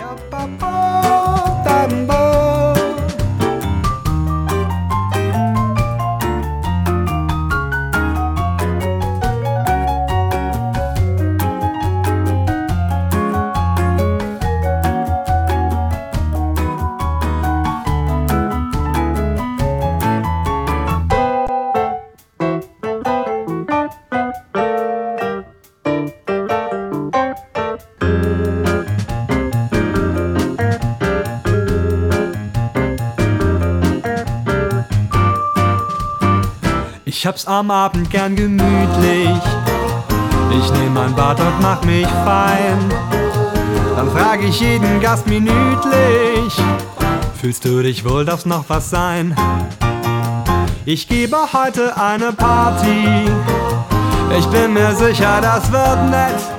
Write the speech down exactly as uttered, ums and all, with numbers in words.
Ich hab's am Abend gern gemütlich. Ich nehm mein Bad und mach mich fein. Dann frag ich jeden Gast minütlich: Fühlst du dich wohl, darf's noch was sein? Ich gebe heute eine Party. Ich bin mir sicher, das wird nett.